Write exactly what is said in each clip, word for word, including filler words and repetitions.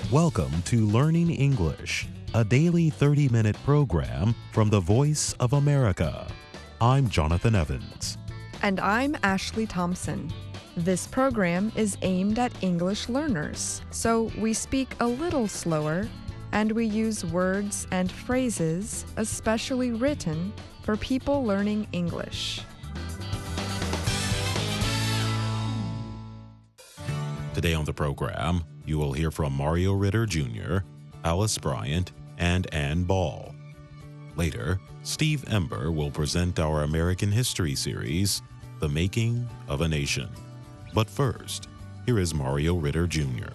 Welcome to Learning English, a daily thirty-minute program from the Voice of America. I'm Jonathan Evans. And I'm Ashley Thompson. This program is aimed at English learners, so we speak a little slower and we use words and phrases especially written for people learning English. Today on the program, you will hear from Mario Ritter Junior, Alice Bryant, and Ann Ball. Later, Steve Ember will present our American History series, The Making of a Nation. But first, here is Mario Ritter Junior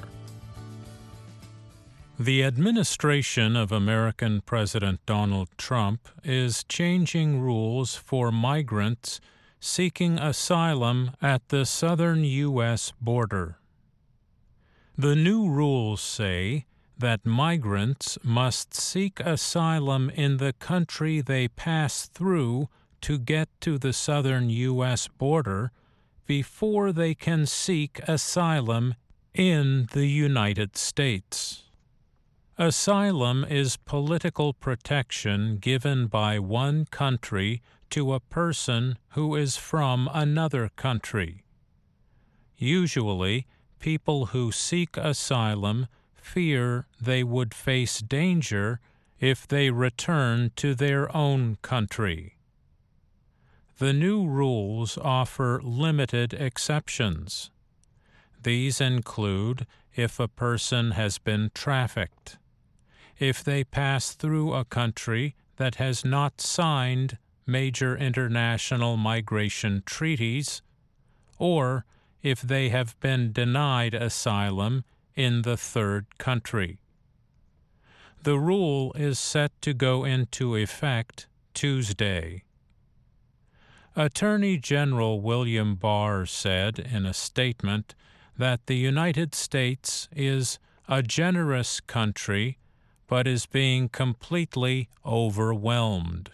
The administration of American President Donald Trump is changing rules for migrants seeking asylum at the southern U S border. The new rules say that migrants must seek asylum in the country they pass through to get to the southern U S border before they can seek asylum in the United States. Asylum is political protection given by one country to a person who is from another country. Usually, people who seek asylum fear they would face danger if they return to their own country. The new rules offer limited exceptions. These include if a person has been trafficked, if they pass through a country that has not signed major international migration treaties, or if they have been denied asylum in the third country. The rule is set to go into effect Tuesday. Attorney General William Barr said in a statement that the United States is a generous country but is being completely overwhelmed.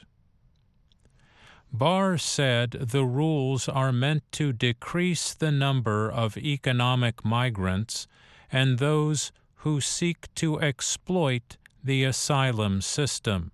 Barr said the rules are meant to decrease the number of economic migrants and those who seek to exploit the asylum system.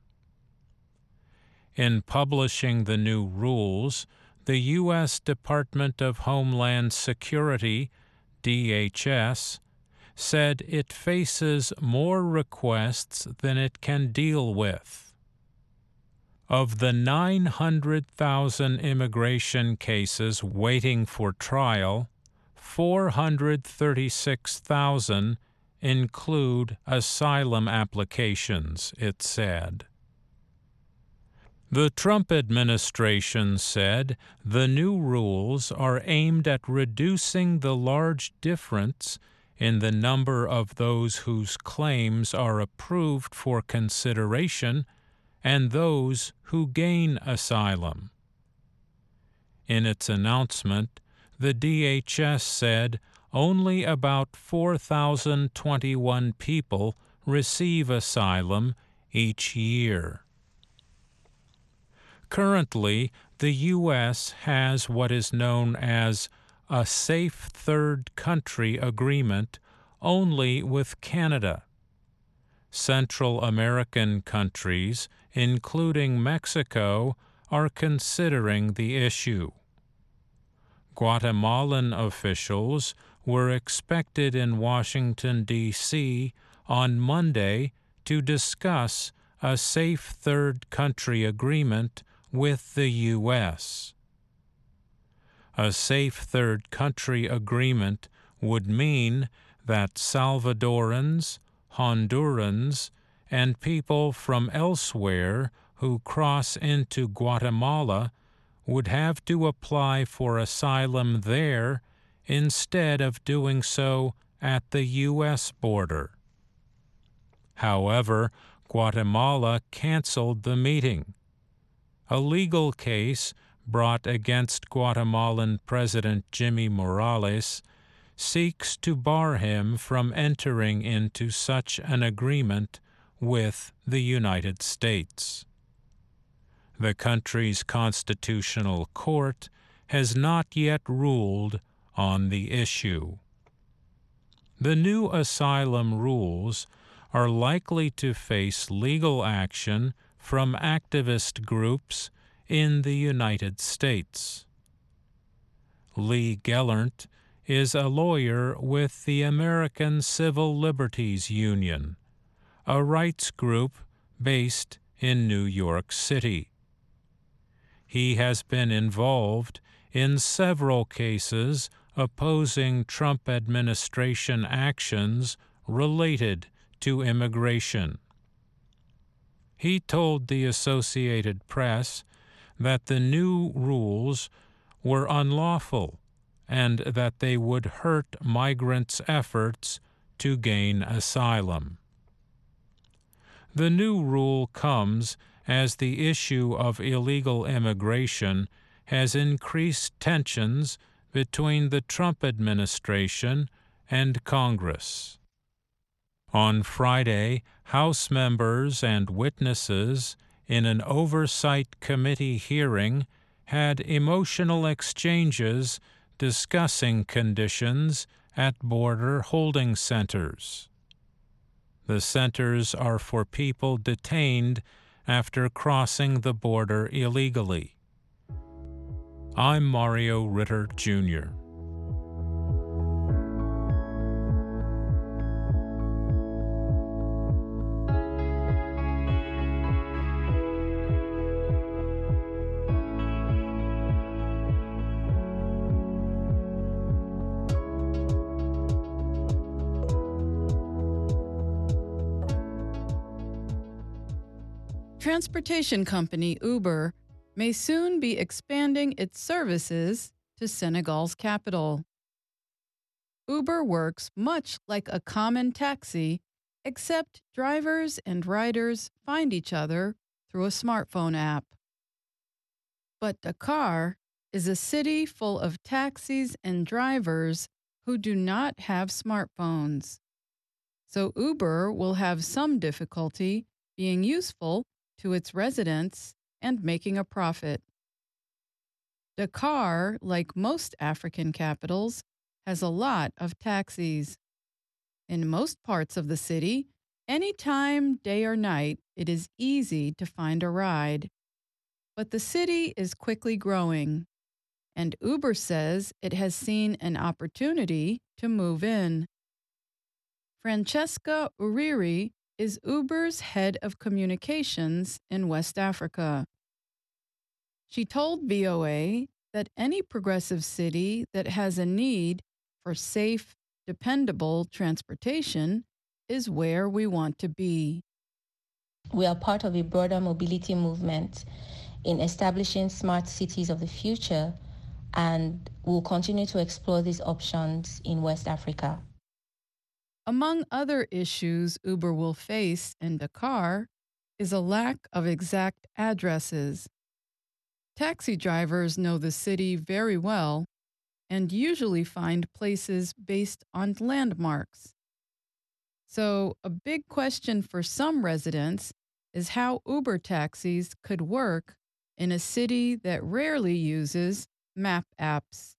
In publishing the new rules, the U S Department of Homeland Security, D H S, said it faces more requests than it can deal with. Of the nine hundred thousand immigration cases waiting for trial, four hundred thirty-six thousand include asylum applications, it said. The Trump administration said the new rules are aimed at reducing the large difference in the number of those whose claims are approved for consideration and those who gain asylum. In its announcement, the D H S said only about four thousand twenty-one people receive asylum each year. Currently, the U S has what is known as a Safe Third Country Agreement only with Canada. Central American countries, including Mexico, are considering the issue. Guatemalan officials were expected in Washington, D C on Monday to discuss a Safe Third Country Agreement with the U S. A Safe Third Country Agreement would mean that Salvadorans, Hondurans, and people from elsewhere who cross into Guatemala would have to apply for asylum there instead of doing so at the U S border. However, Guatemala canceled the meeting. A legal case brought against Guatemalan President Jimmy Morales seeks to bar him from entering into such an agreement with the United States. The country's constitutional court has not yet ruled on the issue. The new asylum rules are likely to face legal action from activist groups in the United States. Lee Gellert is a lawyer with the American Civil Liberties Union, a rights group based in New York City. He has been involved in several cases opposing Trump administration actions related to immigration. He told the Associated Press that the new rules were unlawful and that they would hurt migrants' efforts to gain asylum. The new rule comes as the issue of illegal immigration has increased tensions between the Trump administration and Congress. On Friday, House members and witnesses in an oversight committee hearing had emotional exchanges discussing conditions at border holding centers. The centers are for people detained after crossing the border illegally. I'm Mario Ritter, Junior Transportation company Uber may soon be expanding its services to Senegal's capital. Uber works much like a common taxi, except drivers and riders find each other through a smartphone app. But Dakar is a city full of taxis and drivers who do not have smartphones. So Uber will have some difficulty being useful to its residents and making a profit. Dakar, like most African capitals, has a lot of taxis. In most parts of the city, any time, day or night, it is easy to find a ride. But the city is quickly growing, and Uber says it has seen an opportunity to move in. Francesca Uriri is Uber's head of communications in West Africa. She told V O A that any progressive city that has a need for safe, dependable transportation is where we want to be. We are part of a broader mobility movement in establishing smart cities of the future, and will continue to explore these options in West Africa. Among other issues Uber will face in Dakar is a lack of exact addresses. Taxi drivers know the city very well and usually find places based on landmarks. So, a big question for some residents is how Uber taxis could work in a city that rarely uses map apps.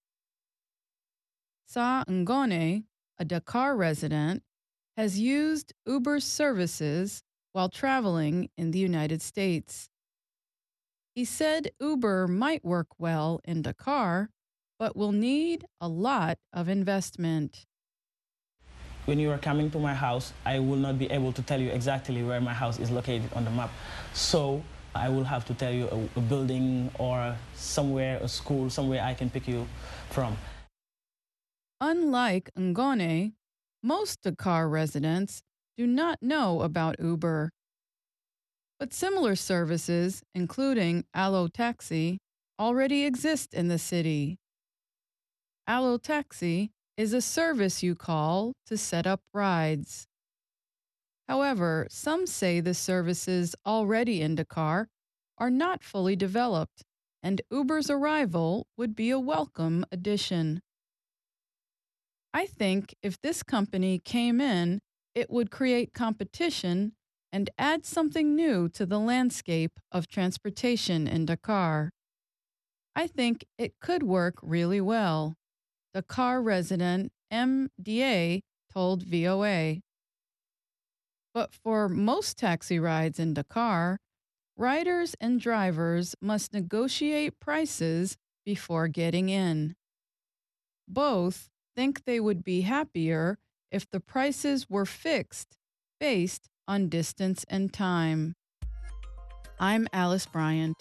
Sa Ngone, a Dakar resident, has used Uber's services while traveling in the United States. He said Uber might work well in Dakar, but will need a lot of investment. When you are coming to my house, I will not be able to tell you exactly where my house is located on the map. So I will have to tell you a, a building or somewhere, a school, somewhere I can pick you from. Unlike Ngone, most Dakar residents do not know about Uber. But similar services, including Allo Taxi, already exist in the city. Allo Taxi is a service you call to set up rides. However, some say the services already in Dakar are not fully developed, and Uber's arrival would be a welcome addition. I think if this company came in, it would create competition and add something new to the landscape of transportation in Dakar. I think it could work really well. Dakar resident M D A told V O A. But for most taxi rides in Dakar, riders and drivers must negotiate prices before getting in. Both think they would be happier if the prices were fixed based on distance and time. I'm Alice Bryant.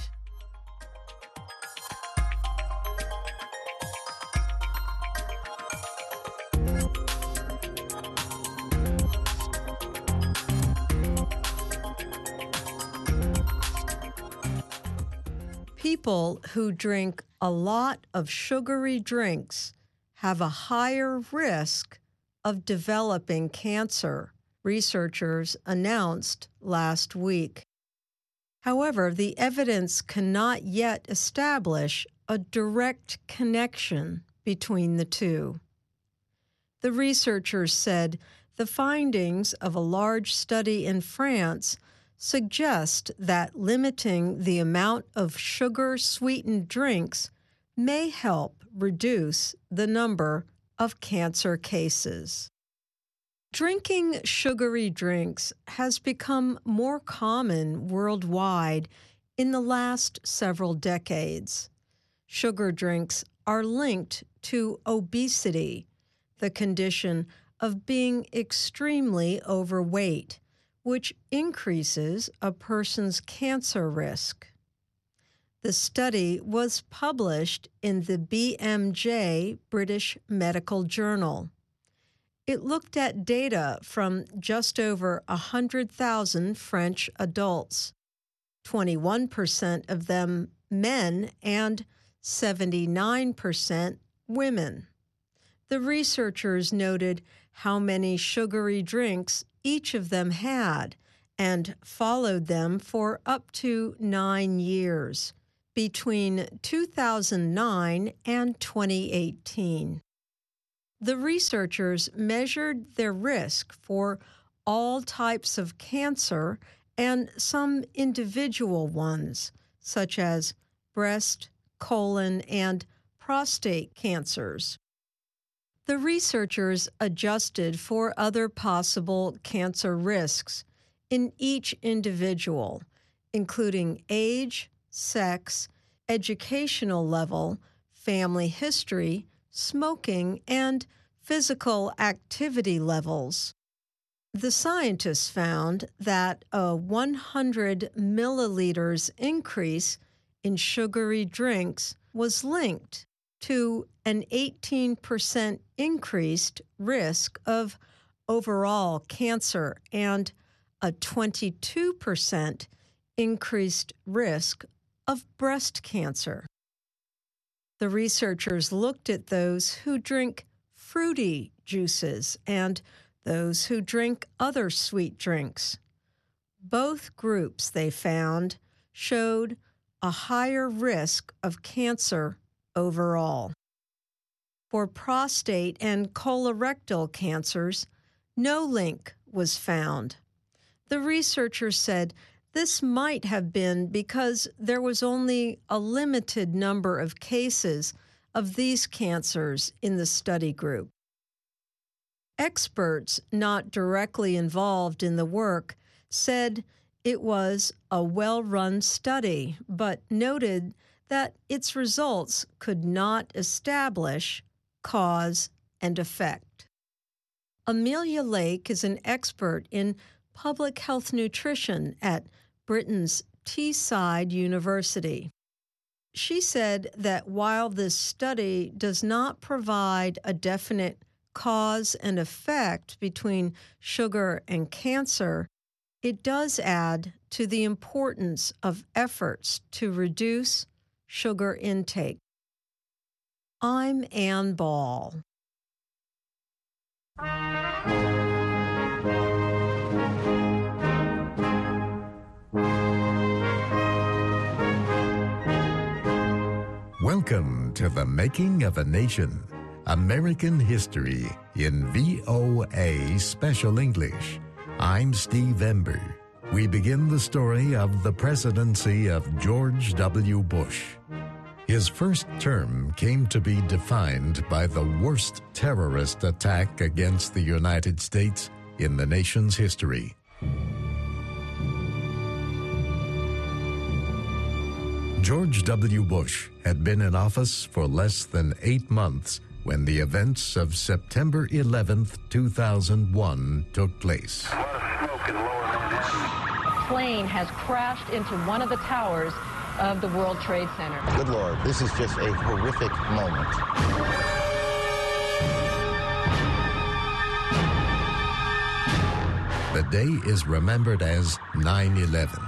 People who drink a lot of sugary drinks have a higher risk of developing cancer, researchers announced last week. However, the evidence cannot yet establish a direct connection between the two. The researchers said the findings of a large study in France suggest that limiting the amount of sugar-sweetened drinks may help reduce the number of cancer cases. Drinking sugary drinks has become more common worldwide in the last several decades. Sugar drinks are linked to obesity, the condition of being extremely overweight, which increases a person's cancer risk. The study was published in the B M J British Medical Journal. It looked at data from just over one hundred thousand French adults, twenty-one percent of them men and seventy-nine percent women. The researchers noted how many sugary drinks each of them had and followed them for up to nine years, between two thousand nine and twenty eighteen. The researchers measured their risk for all types of cancer and some individual ones, such as breast, colon, and prostate cancers. The researchers adjusted for other possible cancer risks in each individual, including age, sex, educational level, family history, smoking, and physical activity levels. The scientists found that a one hundred milliliters increase in sugary drinks was linked to an eighteen percent increased risk of overall cancer and a twenty-two percent increased risk of breast cancer. The researchers looked at those who drink fruity juices and those who drink other sweet drinks. Both groups, they found, showed a higher risk of cancer overall. For prostate and colorectal cancers, no link was found. The researchers said this might have been because there was only a limited number of cases of these cancers in the study group. Experts not directly involved in the work said it was a well-run study, but noted that its results could not establish cause and effect. Amelia Lake is an expert in public health nutrition at Britain's Teesside University. She said that while this study does not provide a definite cause and effect between sugar and cancer, it does add to the importance of efforts to reduce sugar intake. I'm Ann Ball. Welcome to The Making of a Nation, American History in V O A Special English. I'm Steve Ember. We begin the story of the presidency of George W. Bush. His first term came to be defined by the worst terrorist attack against the United States in the nation's history. George W. Bush had been in office for less than eight months when the events of September eleventh, two thousand one took place. A plane has crashed into one of the towers of the World Trade Center. Good Lord, this is just a horrific moment. The day is remembered as nine eleven.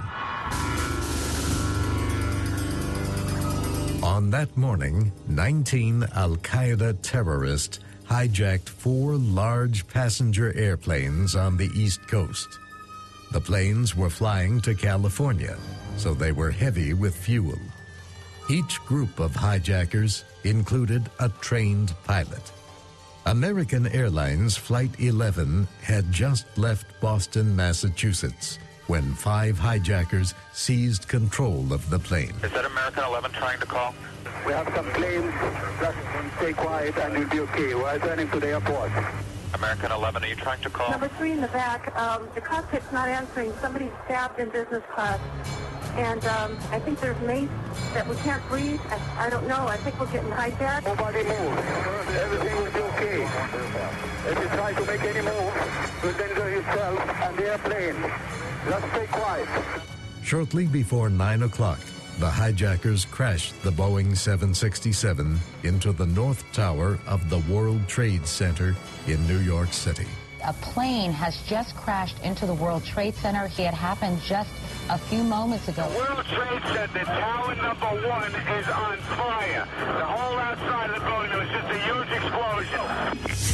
On that morning, nineteen Al-Qaeda terrorists hijacked four large passenger airplanes on the East Coast. The planes were flying to California, so they were heavy with fuel. Each group of hijackers included a trained pilot. American Airlines Flight eleven had just left Boston, Massachusetts, when five hijackers seized control of the plane. Is that American eleven trying to call? We have some planes. Just stay quiet and we'll be okay. We're returning to the airport. American eleven, are you trying to call? Number three in the back. Um, the cockpit's not answering. Somebody's stabbed in business class. And um, I think there's mace that we can't breathe. I, I don't know. I think we're getting hijacked. Nobody move. Everything will be okay. If you try to make any move, you'll danger yourself and the airplane. Just stay quiet. Shortly before nine o'clock, the hijackers crashed the Boeing seven sixty-seven into the North Tower of the World Trade Center in New York City. A plane has just crashed into the World Trade Center. It had happened just a few moments ago. The World Trade Center, tower number one, is on fire. The whole outside of the building, there was just a huge explosion.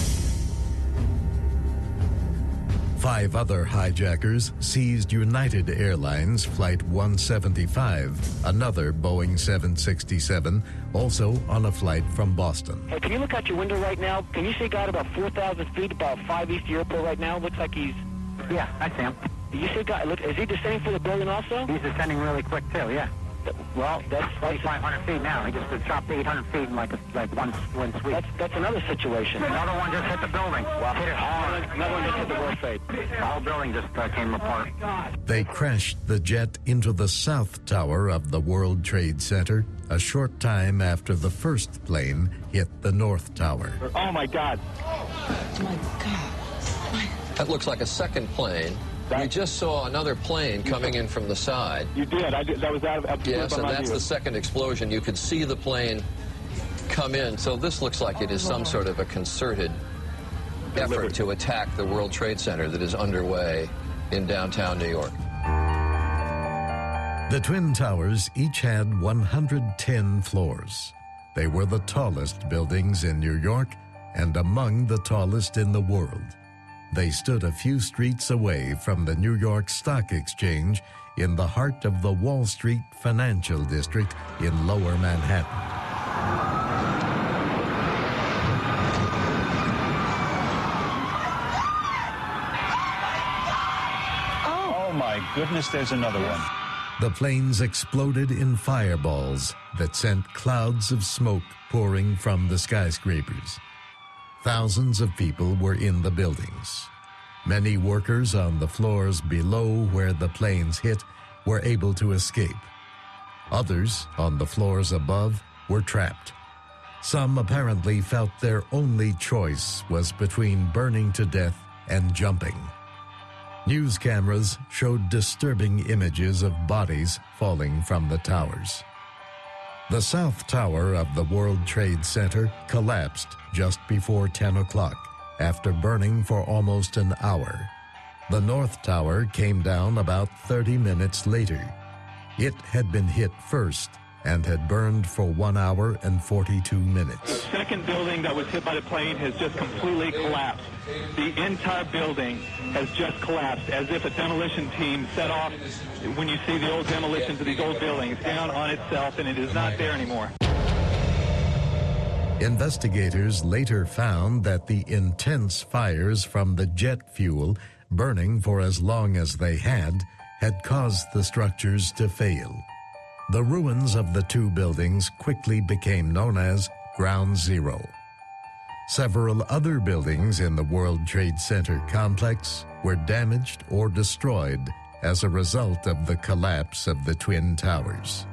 Five other hijackers seized United Airlines Flight one seventy-five, another Boeing seven sixty-seven, also on a flight from Boston. Hey, can you look out your window right now? Can you see a guy about four thousand feet, about five East Airport right now? Looks like he's... Yeah, I see him. You see a guy, look, is he descending for the building also? He's descending really quick too, yeah. Well, that's twenty-five hundred feet now. He just dropped eight hundred feet in like a, like one one sweep. That's that's another situation. Another one just hit the building. Well, hit it hard. Another one just hit the World Trade. The whole building just uh, came apart. They crashed the jet into the South Tower of the World Trade Center a short time after the first plane hit the North Tower. Oh my God! Oh my God! That looks like a second plane. We just saw another plane coming in from the side. You did. I did. That was out of Yes, and that's the second explosion. You could see the plane come in. So this looks like it is some sort of a concerted effort to attack the World Trade Center that is underway in downtown New York. The Twin Towers each had one hundred ten floors. They were the tallest buildings in New York and among the tallest in the world. They stood a few streets away from the New York Stock Exchange in the heart of the Wall Street financial district in Lower Manhattan. Oh my goodness, there's another one. The planes exploded in fireballs that sent clouds of smoke pouring from the skyscrapers. Thousands of people were in the buildings. Many workers on the floors below where the planes hit were able to escape. Others on the floors above were trapped. Some apparently felt their only choice was between burning to death and jumping. News cameras showed disturbing images of bodies falling from the towers. The South Tower of the World Trade Center collapsed just before ten o'clock after burning for almost an hour. The North Tower came down about thirty minutes later. It had been hit first and had burned for one hour and forty-two minutes. The second building that was hit by the plane has just completely collapsed. The entire building has just collapsed, as if a demolition team set off, when you see the old demolitions of these old buildings, down on itself, and it is not there anymore. Investigators later found that the intense fires from the jet fuel, burning for as long as they had, had caused the structures to fail. The ruins of the two buildings quickly became known as Ground Zero. Several other buildings in the World Trade Center complex were damaged or destroyed as a result of the collapse of the Twin Towers.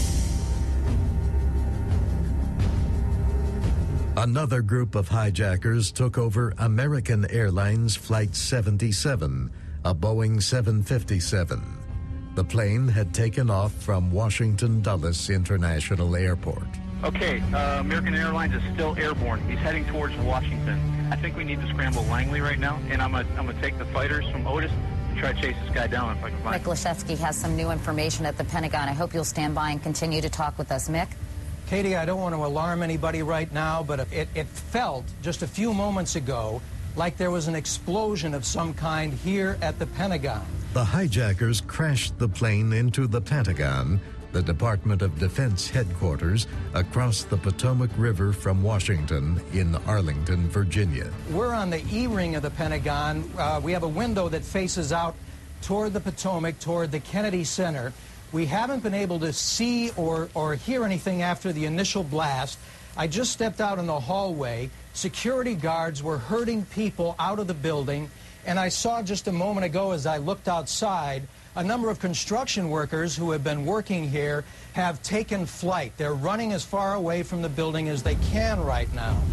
Another group of hijackers took over American Airlines Flight seventy-seven, a Boeing seven fifty-seven. The plane had taken off from Washington Dulles International Airport. Okay, uh, American Airlines is still airborne. He's heading towards Washington. I think we need to scramble Langley right now, and I'm going I'm to take the fighters from Otis and try to chase this guy down if I can find him. Mick Leshetsky has some new information at the Pentagon. I hope you'll stand by and continue to talk with us. Mick? Katie, I don't want to alarm anybody right now, but it, it felt just a few moments ago like there was an explosion of some kind here at the Pentagon. The hijackers crashed the plane into the Pentagon, the Department of Defense headquarters, across the Potomac River from Washington in Arlington, Virginia. We're on the E-ring of the Pentagon. Uh, we have a window that faces out toward the Potomac, toward the Kennedy Center. We haven't been able to see or, or hear anything after the initial blast. I just stepped out in the hallway. Security guards were herding people out of the building, and I saw just a moment ago as I looked outside, a number of construction workers who have been working here have taken flight. They're running as far away from the building as they can right now.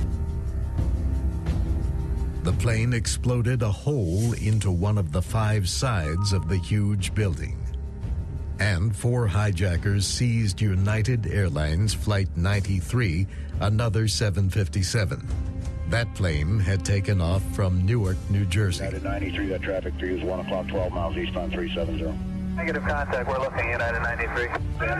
The plane exploded a hole into one of the five sides of the huge building. And four hijackers seized United Airlines Flight ninety-three, another seven fifty-seven. That plane had taken off from Newark, New Jersey. United ninety-three, that traffic three is one o'clock, twelve miles eastbound three seventy. Negative contact, we're looking, United ninety-three.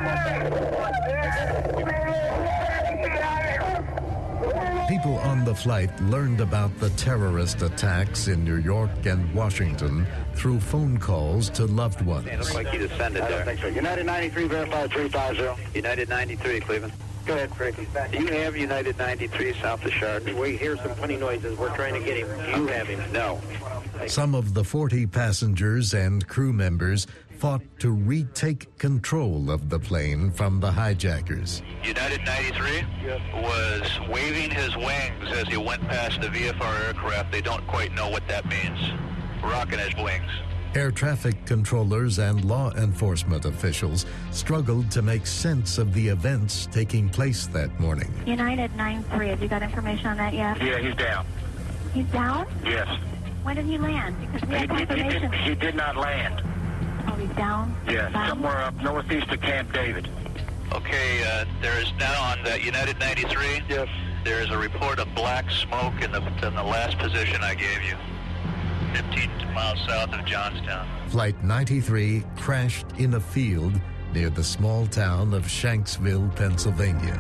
People on the flight learned about the terrorist attacks in New York and Washington through phone calls to loved ones. It looks like he descended I don't there. think so. United ninety-three, verified three fifty. United ninety-three, Cleveland. Go ahead, Frankie. Do you have United ninety-three south of Chardon? We hear some funny noises. We're trying to get him. Do you have him? No. Some of the forty passengers and crew members fought to retake control of the plane from the hijackers. United ninety-three was waving his wings as he went past the V F R aircraft. They don't quite know what that means. Rocking his wings. Air traffic controllers and law enforcement officials struggled to make sense of the events taking place that morning. United nine three, have you got information on that yet? Yeah, he's down. He's down? Yes. When did he land? Because we He, have he, he, confirmation. did, he did not land. Oh, he's down? Yes, Down? somewhere up northeast of Camp David. Okay, uh, there is now on the United ninety-three. Yes. There is a report of black smoke in the in the last position I gave you, fifteen miles south of Johnstown. Flight ninety-three crashed in a field near the small town of Shanksville, Pennsylvania.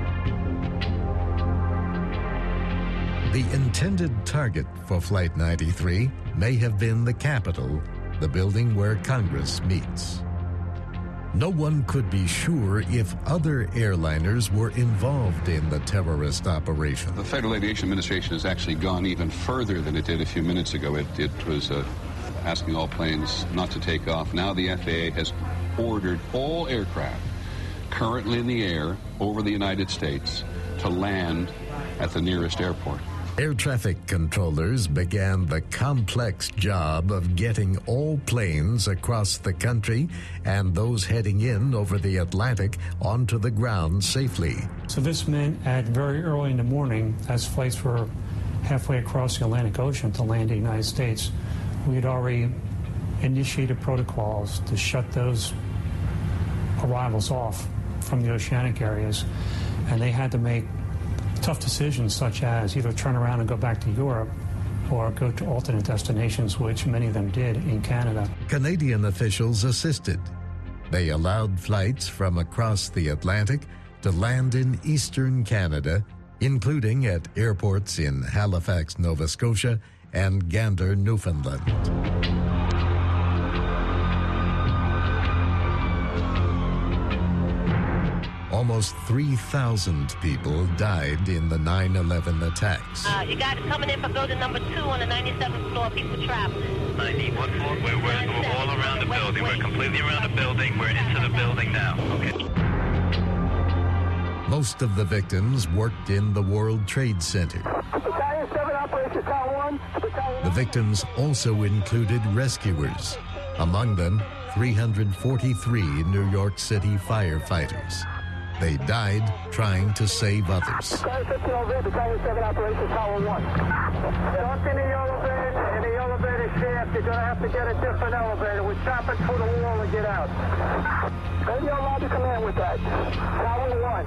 The intended target for Flight ninety-three may have been the Capitol, the building where Congress meets. No one could be sure if other airliners were involved in the terrorist operation. The Federal Aviation Administration has actually gone even further than it did a few minutes ago. It, it was uh, asking all planes not to take off. Now the F A A has ordered all aircraft currently in the air over the United States to land at the nearest airport. Air traffic controllers began the complex job of getting all planes across the country and those heading in over the Atlantic onto the ground safely. So this meant at very early in the morning, as flights were halfway across the Atlantic Ocean to land in the United States, we had already initiated protocols to shut those arrivals off from the oceanic areas, and they had to make tough decisions such as either turn around and go back to Europe or go to alternate destinations, which many of them did in Canada. Canadian officials assisted. They allowed flights from across the Atlantic to land in eastern Canada, including at airports in Halifax, Nova Scotia, and Gander, Newfoundland. Almost three thousand people died in the nine eleven attacks. Uh, you got it coming in for building number two on the ninety-seventh floor. People trapped. ninety, what floor? We're, we're, we're all around the building. We're completely around the building. We're into the building now. Okay. Most of the victims worked in the World Trade Center. Battalion seven, Operation Tower one. Battalion The victims also included rescuers, among them three hundred forty-three New York City firefighters. They died trying to save others. Battalion fifteen over, Battalion seven, Operation Tower one. Stuck in the elevator, in the elevator shaft. You're going to have to get a different elevator. We're chopping through the wall to get out. Radio lobby command with that. Tower one.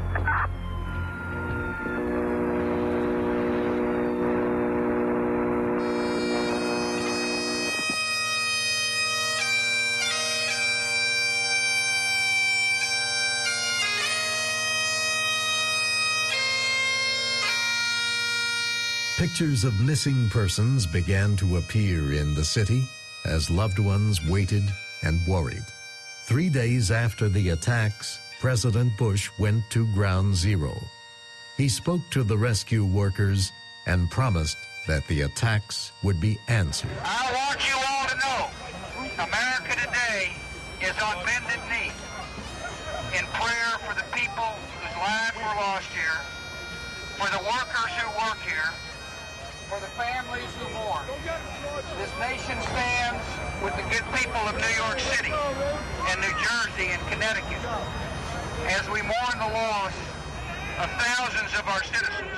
Pictures of missing persons began to appear in the city as loved ones waited and worried. Three days after the attacks, President Bush went to Ground Zero. He spoke to the rescue workers and promised that the attacks would be answered. I want you all to know, America today is on bended knee in prayer for the people whose lives were lost here, for the workers who work here, for the families who mourn. This nation stands with the good people of New York City and New Jersey and Connecticut as we mourn the loss of thousands of our citizens.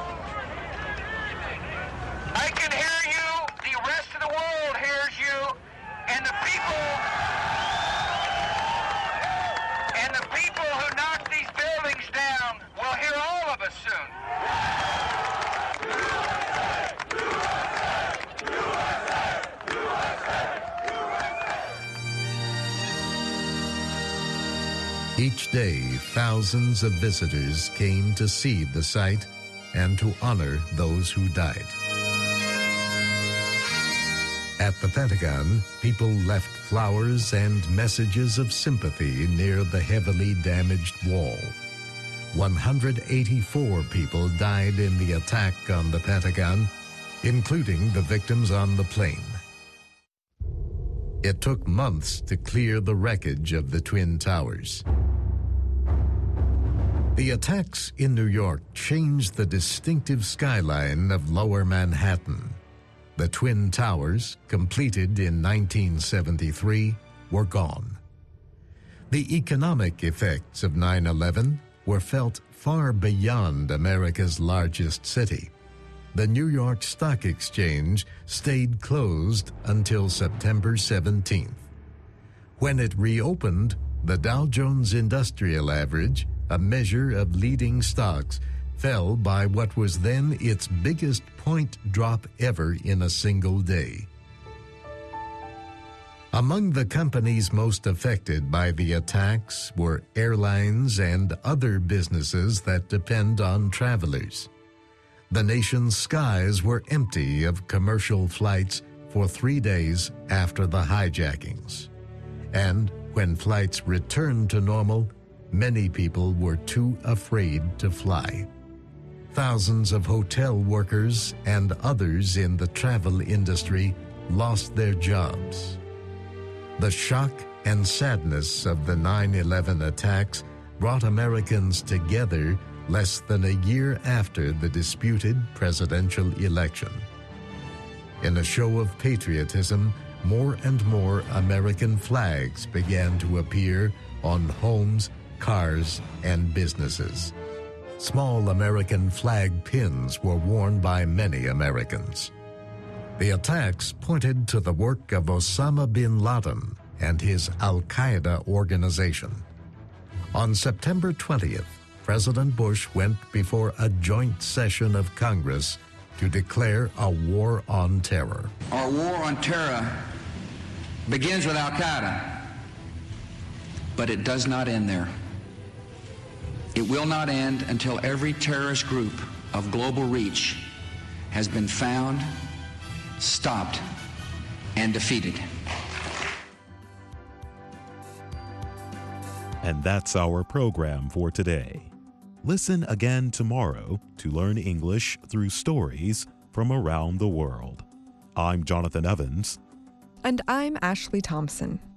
I can hear you, the rest of the world hears you, and the people and the people who knocked these buildings down will hear all of us soon. Each day, thousands of visitors came to see the site and to honor those who died. At the Pentagon, people left flowers and messages of sympathy near the heavily damaged wall. one hundred eighty-four people died in the attack on the Pentagon, including the victims on the plane. It took months to clear the wreckage of the Twin Towers. The attacks in New York changed the distinctive skyline of Lower Manhattan. The Twin Towers, completed in nineteen seventy-three, were gone. The economic effects of nine eleven were felt far beyond America's largest city. The New York Stock Exchange stayed closed until September seventeenth. When it reopened, the Dow Jones Industrial Average, a measure of leading stocks, fell by what was then its biggest point drop ever in a single day. Among the companies most affected by the attacks were airlines and other businesses that depend on travelers. The nation's skies were empty of commercial flights for three days after the hijackings. And when flights returned to normal, many people were too afraid to fly. Thousands of hotel workers and others in the travel industry lost their jobs. The shock and sadness of the nine eleven attacks brought Americans together less than a year after the disputed presidential election. In a show of patriotism, more and more American flags began to appear on homes, cars, and businesses. Small American flag pins were worn by many Americans. The attacks pointed to the work of Osama bin Laden and his Al-Qaeda organization. On September twentieth, President Bush went before a joint session of Congress to declare a war on terror. Our war on terror begins with Al-Qaeda, but it does not end there. It will not end until every terrorist group of global reach has been found, stopped, and defeated. And that's our program for today. Listen again tomorrow to learn English through stories from around the world. I'm Jonathan Evans. And I'm Ashley Thompson.